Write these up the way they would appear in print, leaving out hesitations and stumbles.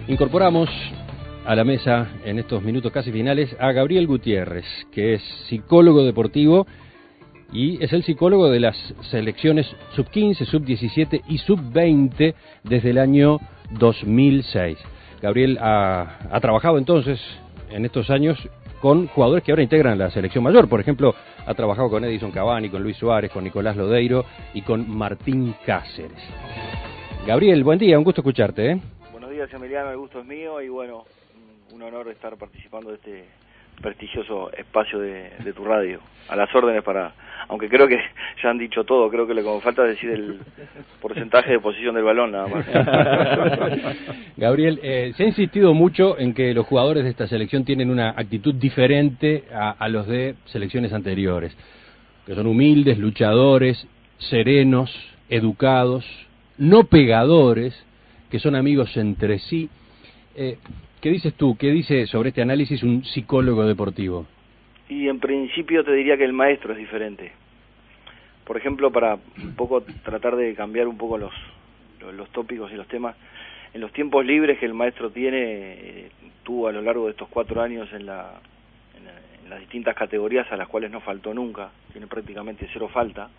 Incorporamos a la mesa en estos minutos casi finales a Gabriel Gutiérrez, que es psicólogo deportivo y es el psicólogo de las selecciones sub-15, sub-17 y sub-20 desde el año 2006. Gabriel ha trabajado entonces en estos años con jugadores que ahora integran la selección mayor. Por ejemplo, ha trabajado con Edison Cavani, con Luis Suárez, con Nicolás Lodeiro y con Martín Cáceres. Gabriel, buen día, un gusto escucharte, ¿eh? Buenos días, Emiliano, el gusto es mío y bueno, un honor estar participando de este prestigioso espacio de tu radio. A las órdenes para, aunque creo que ya han dicho todo, creo que lo que me falta es decir el porcentaje de posición del balón nada más. Gabriel, se ha insistido mucho en que los jugadores de esta selección tienen una actitud diferente a los de selecciones anteriores, que son humildes, luchadores, serenos, educados, no pegadores, que son amigos entre sí. ¿Qué dices tú? ¿Qué dice sobre este análisis un psicólogo deportivo? Y en principio te diría que el maestro es diferente. Por ejemplo, para un poco tratar de cambiar un poco los tópicos y los temas, en los tiempos libres que el maestro tuvo a lo largo de estos 4 años en las distintas categorías a las cuales no faltó nunca, tiene prácticamente 0 falta,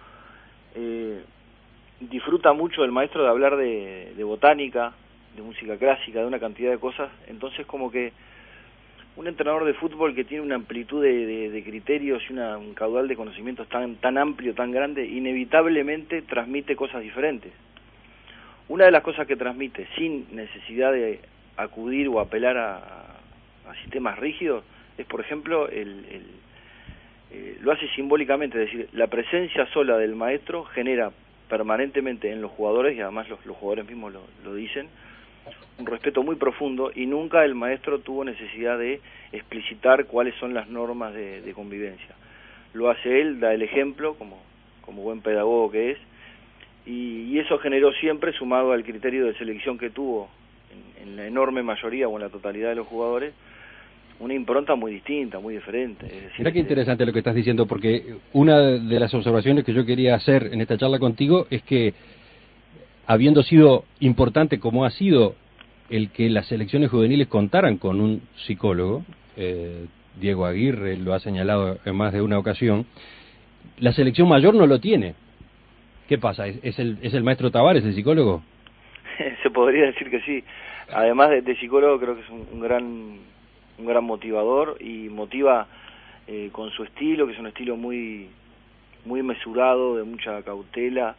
disfruta mucho el maestro de hablar de botánica, de música clásica, de una cantidad de cosas. Entonces como que un entrenador de fútbol que tiene una amplitud de criterios y un caudal de conocimientos tan amplio, tan grande, inevitablemente transmite cosas diferentes. Una de las cosas que transmite sin necesidad de acudir o apelar a sistemas rígidos es, por ejemplo, lo hace simbólicamente, es decir, la presencia sola del maestro genera permanentemente en los jugadores, y además los jugadores mismos lo dicen, un respeto muy profundo, y nunca el maestro tuvo necesidad de explicitar cuáles son las normas de convivencia. Lo hace él, da el ejemplo como buen pedagogo que es, y eso generó siempre, sumado al criterio de selección que tuvo en la enorme mayoría o en la totalidad de los jugadores, una impronta muy distinta, muy diferente. Es decir, Mira qué interesante lo que estás diciendo, porque una de las observaciones que yo quería hacer en esta charla contigo es que, habiendo sido importante como ha sido el que las selecciones juveniles contaran con un psicólogo, Diego Aguirre lo ha señalado en más de una ocasión, la selección mayor no lo tiene. ¿Qué pasa? ¿Es el maestro Tavares el psicólogo? Se podría decir que sí. Además de psicólogo, creo que es un gran motivador, y motiva con su estilo, que es un estilo muy mesurado, de mucha cautela.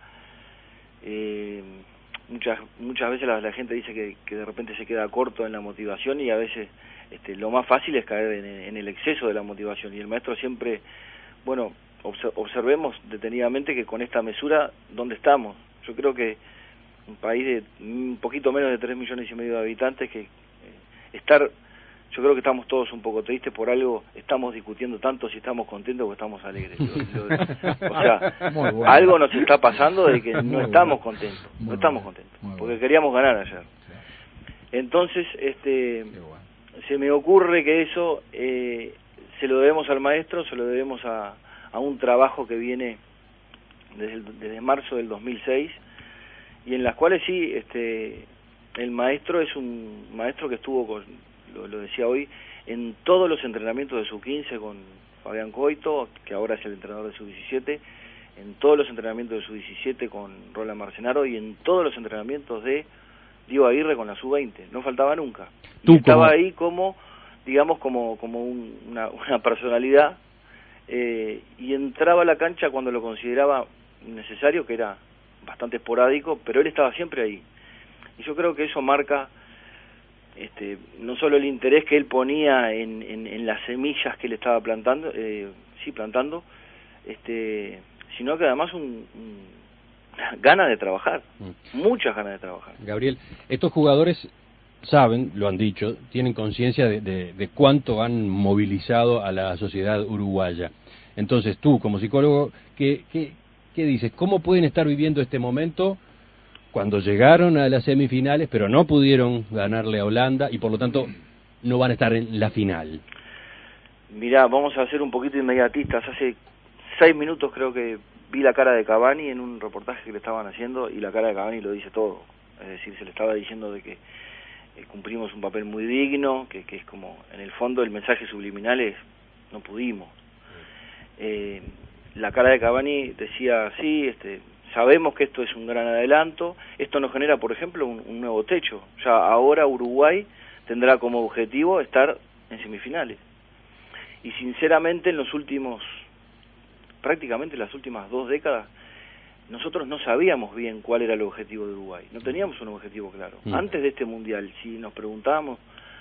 Muchas veces la gente dice que de repente se queda corto en la motivación, y a veces lo más fácil es caer en el exceso de la motivación, y el maestro siempre, bueno, observemos detenidamente que con esta mesura, ¿dónde estamos? Yo creo que un país de un poquito menos de 3,5 millones de habitantes, yo creo que estamos todos un poco tristes por algo, estamos discutiendo tanto si estamos contentos o estamos alegres. O sea, bueno, algo nos está pasando de que no estamos contentos, porque queríamos ganar ayer. Entonces, se me ocurre que eso se lo debemos al maestro, se lo debemos a un trabajo que viene desde marzo del 2006, y en las cuales sí, el maestro es un maestro que estuvo lo decía hoy, en todos los entrenamientos de sub-15 con Fabián Coito, que ahora es el entrenador de sub-17, en todos los entrenamientos de sub-17 con Roland Marcenaro, y en todos los entrenamientos de Diego Aguirre con la sub-20, no faltaba nunca. Y estaba ahí como, digamos, como una personalidad, y entraba a la cancha cuando lo consideraba necesario, que era bastante esporádico, pero él estaba siempre ahí. Y yo creo que eso marca no solo el interés que él ponía en las semillas que él estaba plantando, sino que además ganas de trabajar, muchas ganas de trabajar. Gabriel, estos jugadores saben, lo han dicho, tienen conciencia de cuánto han movilizado a la sociedad uruguaya. Entonces tú, como psicólogo, ¿qué dices? ¿Cómo pueden estar viviendo este momento cuando llegaron a las semifinales, pero no pudieron ganarle a Holanda y por lo tanto no van a estar en la final? Mirá, vamos a ser un poquito inmediatistas. Hace 6 minutos creo que vi la cara de Cavani en un reportaje que le estaban haciendo, y la cara de Cavani lo dice todo. Es decir, se le estaba diciendo de que cumplimos un papel muy digno, que es como, en el fondo el mensaje subliminal es, no pudimos. La cara de Cavani decía, sí, sabemos que esto es un gran adelanto, esto nos genera, por ejemplo, un nuevo techo. Ya ahora Uruguay tendrá como objetivo estar en semifinales. Y sinceramente prácticamente las últimas 2 décadas, nosotros no sabíamos bien cuál era el objetivo de Uruguay, no teníamos un objetivo claro. Antes de este Mundial, si nos preguntábamos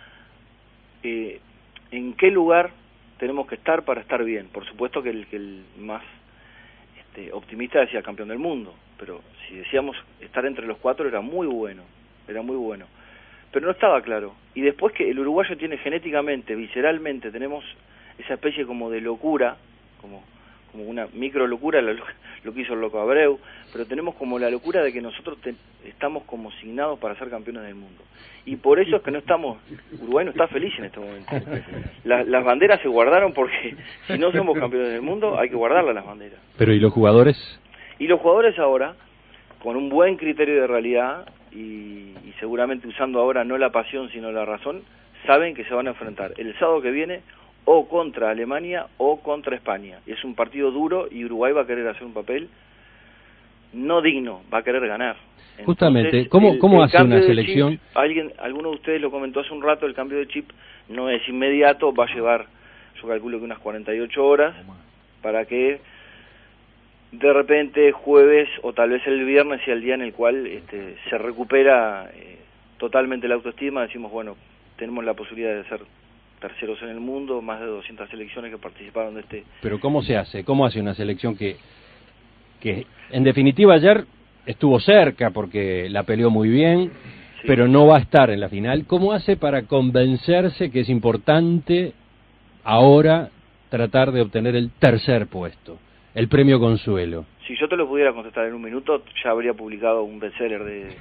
en qué lugar tenemos que estar para estar bien, por supuesto que el más optimista decía campeón del mundo, pero si decíamos estar entre los 4 era muy bueno, pero no estaba claro. Y después que el uruguayo tiene genéticamente, visceralmente, tenemos esa especie como de locura, como una micro locura, lo que hizo el loco Abreu, pero tenemos como la locura de que nosotros estamos como signados para ser campeones del mundo. Y por eso es que Uruguay no está feliz en este momento. Las banderas se guardaron porque si no somos campeones del mundo hay que guardarlas las banderas. Pero ¿y los jugadores? Y los jugadores ahora, con un buen criterio de realidad y seguramente usando ahora no la pasión sino la razón, saben que se van a enfrentar el sábado que viene o contra Alemania o contra España. Es un partido duro y Uruguay va a querer hacer un papel no digno, va a querer ganar. Entonces, justamente, ¿cómo hace una selección? Alguno de ustedes lo comentó hace un rato, el cambio de chip no es inmediato, va a llevar, yo calculo que unas 48 horas, para que de repente jueves o tal vez el viernes sea el día en el cual se recupera totalmente la autoestima, decimos, bueno, tenemos la posibilidad de ser terceros en el mundo, más de 200 selecciones que participaron de este... Pero ¿cómo se hace? ¿Cómo hace una selección que en definitiva ayer estuvo cerca porque la peleó muy bien, sí, pero no va a estar en la final? ¿Cómo hace para convencerse que es importante ahora tratar de obtener el tercer puesto, el premio Consuelo? Si yo te lo pudiera contestar en un minuto, ya habría publicado un bestseller de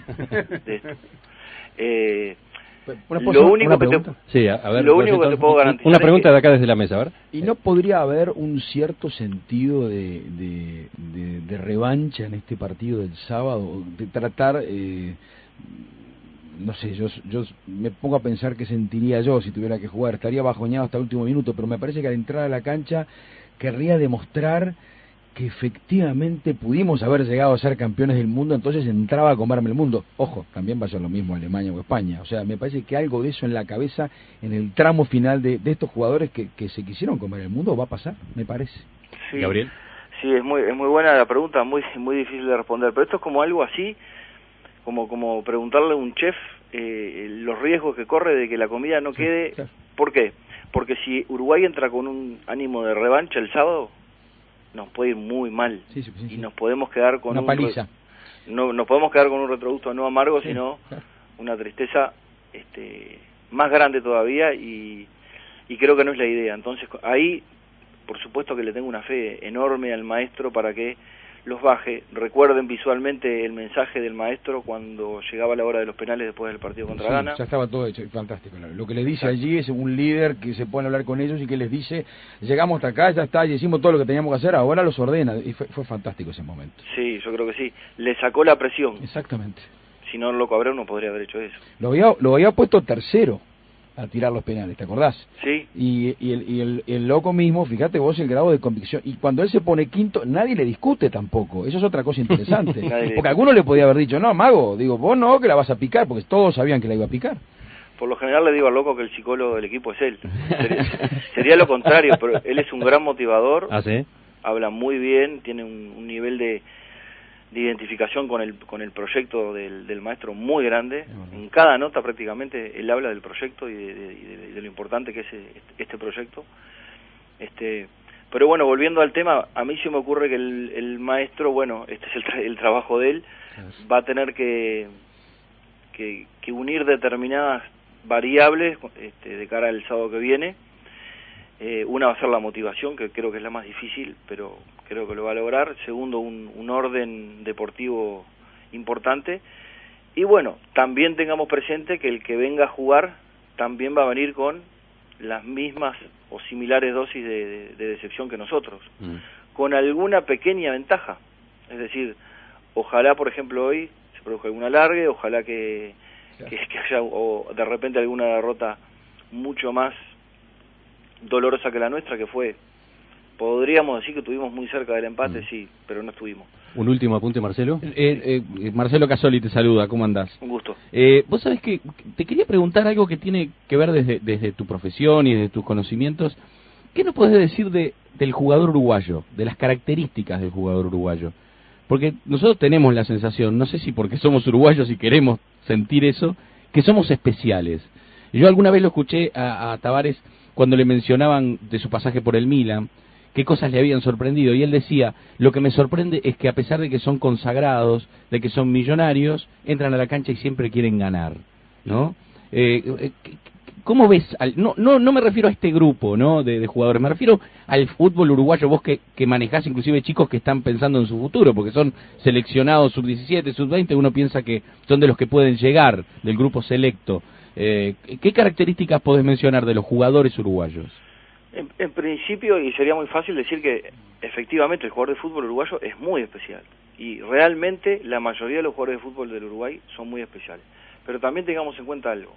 esto. Lo único que te puedo garantizar una pregunta de acá desde la mesa, a ver. ¿Y no podría haber un cierto sentido de revancha en este partido del sábado? De tratar, no sé, yo me pongo a pensar qué sentiría yo si tuviera que jugar. Estaría bajoñado hasta el último minuto, pero me parece que al entrar a la cancha querría demostrar que efectivamente pudimos haber llegado a ser campeones del mundo, entonces entraba a comerme el mundo. Ojo, también va a ser lo mismo Alemania o España. O sea, me parece que algo de eso en la cabeza, en el tramo final de estos jugadores que se quisieron comer el mundo, va a pasar, me parece. Sí, Gabriel. Sí, es muy buena la pregunta, muy difícil de responder, pero esto es como algo así, como preguntarle a un chef los riesgos que corre de que la comida no quede. Claro. ¿Por qué? Porque si Uruguay entra con un ánimo de revancha el sábado, nos puede ir muy mal, y nos podemos quedar con una paliza. Nos podemos quedar con un retrogusto no amargo, sino claro, una tristeza más grande todavía, y creo que no es la idea. Entonces ahí, por supuesto que le tengo una fe enorme al maestro para que los baje. Recuerden visualmente el mensaje del maestro cuando llegaba la hora de los penales después del partido contra Ghana. Ya estaba todo hecho, fantástico. Lo que le dice allí es un líder que se pone a hablar con ellos y que les dice, llegamos hasta acá, ya está, y hicimos todo lo que teníamos que hacer, ahora los ordena, y fue fantástico ese momento. Sí, yo creo que sí, le sacó la presión. Exactamente. Si no, el loco Abreu no podría haber hecho eso. Lo había puesto tercero a tirar los penales, ¿te acordás? Sí. Y el loco mismo, fíjate vos el grado de convicción, y cuando él se pone quinto, nadie le discute tampoco, eso es otra cosa interesante, porque alguno le podía haber dicho, no, Mago, digo, vos no, que la vas a picar, porque todos sabían que la iba a picar. Por lo general le digo al loco que el psicólogo del equipo es él, sería lo contrario, pero él es un gran motivador. ¿Ah, sí? Habla muy bien, tiene un nivel de identificación con el proyecto del maestro muy grande. En cada nota prácticamente él habla del proyecto y de lo importante que es este proyecto. Pero bueno, volviendo al tema, a mí se me ocurre que el maestro, bueno, este es el trabajo de él, va a tener que unir determinadas variables de cara al sábado que viene. Una va a ser la motivación, que creo que es la más difícil, pero creo que lo va a lograr. Segundo, un orden deportivo importante. Y bueno, también tengamos presente que el que venga a jugar también va a venir con las mismas o similares dosis de decepción que nosotros, con alguna pequeña ventaja. Es decir, ojalá, por ejemplo, hoy se produzca algún alargue, ojalá que que haya o de repente alguna derrota mucho más dolorosa que la nuestra, que fue, podríamos decir que estuvimos muy cerca del empate, sí, pero no estuvimos. Un último apunte, Marcelo. Marcelo Casoli te saluda, ¿cómo andás? Un gusto. Vos sabés que te quería preguntar algo que tiene que ver desde tu profesión y desde tus conocimientos. ¿Qué nos podés decir del jugador uruguayo, de las características del jugador uruguayo? Porque nosotros tenemos la sensación, no sé si porque somos uruguayos y queremos sentir eso, que somos especiales. Yo alguna vez lo escuché a Tavares cuando le mencionaban de su pasaje por el Milan, qué cosas le habían sorprendido, y él decía, lo que me sorprende es que a pesar de que son consagrados, de que son millonarios, entran a la cancha y siempre quieren ganar, ¿no? ¿Cómo ves? No me refiero a este grupo, ¿no? de jugadores, me refiero al fútbol uruguayo, vos que manejás inclusive chicos que están pensando en su futuro, porque son seleccionados sub-17, sub-20, uno piensa que son de los que pueden llegar, del grupo selecto. ¿Qué características podés mencionar de los jugadores uruguayos? En principio, y sería muy fácil decir que efectivamente el jugador de fútbol uruguayo es muy especial, y realmente la mayoría de los jugadores de fútbol del Uruguay son muy especiales, pero también tengamos en cuenta algo.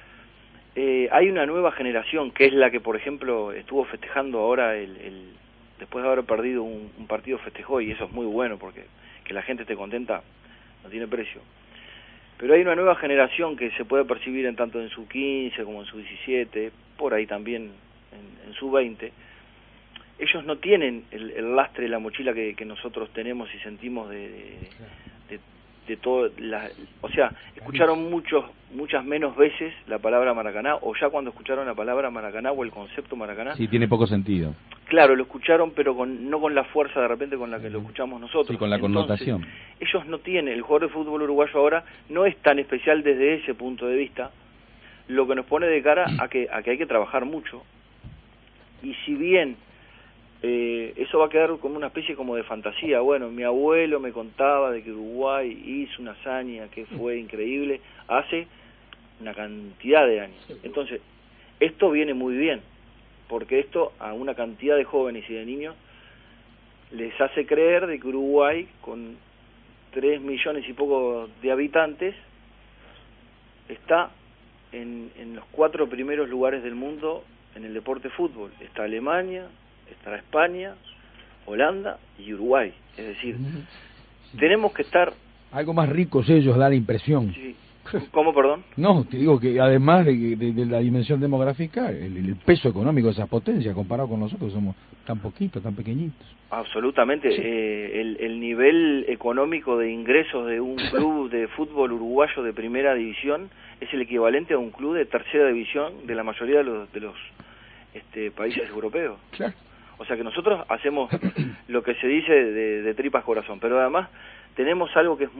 Hay una nueva generación que es la que, por ejemplo, estuvo festejando ahora, después de haber perdido un partido, festejó, y eso es muy bueno porque que la gente esté contenta no tiene precio. Pero hay una nueva generación que se puede percibir en tanto en sub-15 como en sub-17, por ahí también en sub-20. Ellos no tienen el lastre, la mochila que nosotros tenemos y sentimos de todo, o sea, escucharon muchas menos veces la palabra Maracaná, o ya cuando escucharon la palabra Maracaná o el concepto Maracaná. Sí, tiene poco sentido. Claro, lo escucharon, pero no con la fuerza de repente con la que lo escuchamos nosotros. Sí, con la connotación. Ellos no tienen, el jugador de fútbol uruguayo ahora no es tan especial desde ese punto de vista, lo que nos pone de cara a que hay que trabajar mucho, y si bien eso va a quedar como una especie como de fantasía. Bueno, mi abuelo me contaba de que Uruguay hizo una hazaña que fue increíble hace una cantidad de años. Entonces, esto viene muy bien, porque esto a una cantidad de jóvenes y de niños les hace creer de que Uruguay, con 3 millones y poco de habitantes, está en los 4 primeros lugares del mundo en el deporte fútbol. Está Alemania, estará España, Holanda y Uruguay. Es decir, tenemos que estar... Algo más ricos ellos, da la impresión. Sí. ¿Cómo, perdón? No, te digo que además de la dimensión demográfica, el peso económico de esas potencias, comparado con nosotros, somos tan poquitos, tan pequeñitos. Absolutamente. Sí. El nivel económico de ingresos de un club de fútbol uruguayo de primera división es el equivalente a un club de tercera división de la mayoría de los países europeos. Claro. O sea que nosotros hacemos lo que se dice de tripas corazón, pero además tenemos algo que es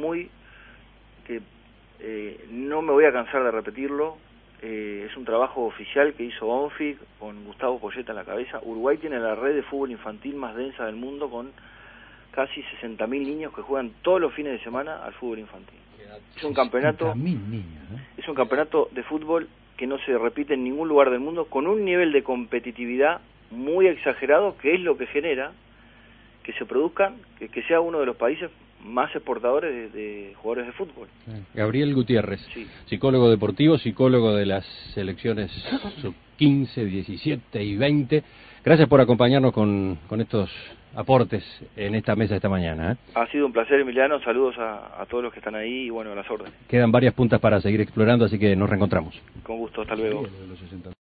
no me voy a cansar de repetirlo, es un trabajo oficial que hizo ONFIC con Gustavo Poyeta en la cabeza. Uruguay tiene la red de fútbol infantil más densa del mundo, con casi 60.000 niños que juegan todos los fines de semana al fútbol infantil. Es un campeonato, niños, es un campeonato de fútbol que no se repite en ningún lugar del mundo, con un nivel de competitividad muy exagerado, que es lo que genera que se produzcan, que sea uno de los países más exportadores de jugadores de fútbol. Gabriel Gutiérrez, sí. Psicólogo deportivo, psicólogo de las selecciones sub-15, 17 y 20. Gracias por acompañarnos con estos aportes en esta mesa esta mañana. Ha sido un placer, Emiliano. Saludos a todos los que están ahí y bueno, a las órdenes. Quedan varias puntas para seguir explorando, así que nos reencontramos. Con gusto, hasta luego.